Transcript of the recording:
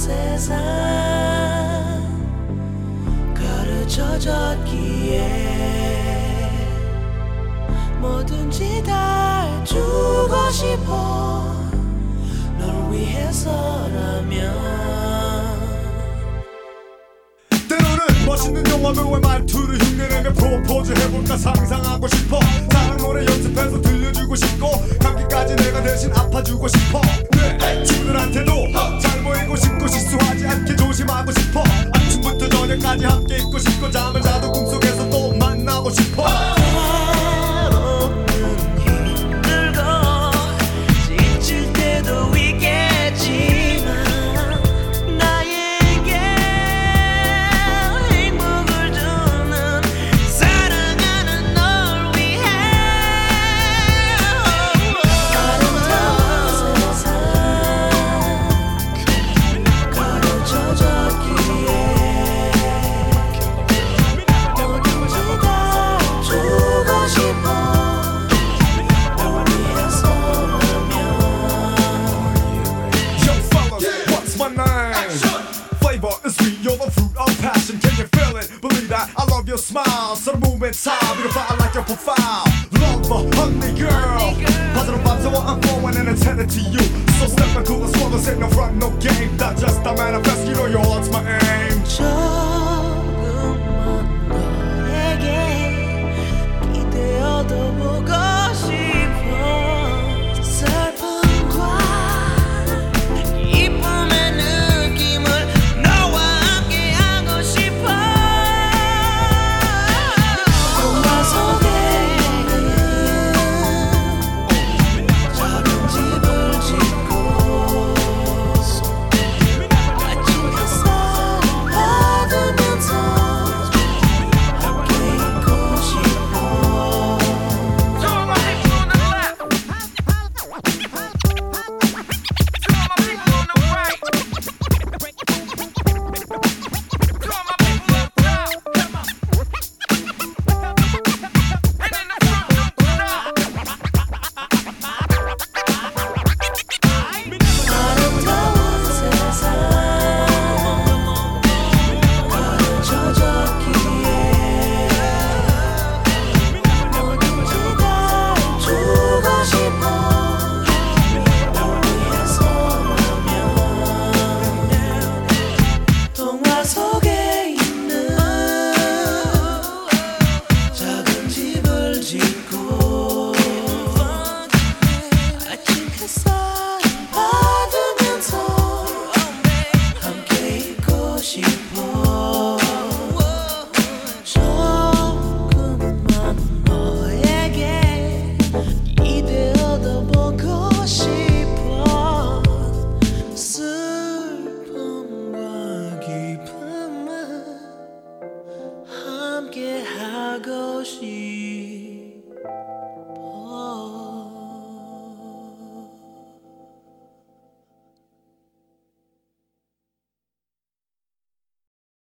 세상 가르쳐줬기에 뭐든지 다 해주고 싶어 널 위해서라면. 멋있는 영화 배우의 말투를 흉내내며 프로포즈 해볼까 상상하고 싶어. 사랑 노래 연습해서 들려주고 싶고 감기까지 내가 대신 아파주고 싶어. 네, 친구들한테도 잘 보이고 싶고 실수하지 않게 조심하고 싶어. 아침부터 저녁까지 함께 있고 싶고 잠을 자도 꿈속에서 또 만나고 싶어. Smile, so the movement time, beautiful, I like your profile. Lover, hungry girl. Positive vibes, so I'm flowing and intended to you. So step into the struggle, say no front, no game. Not just a manifest, you know you're all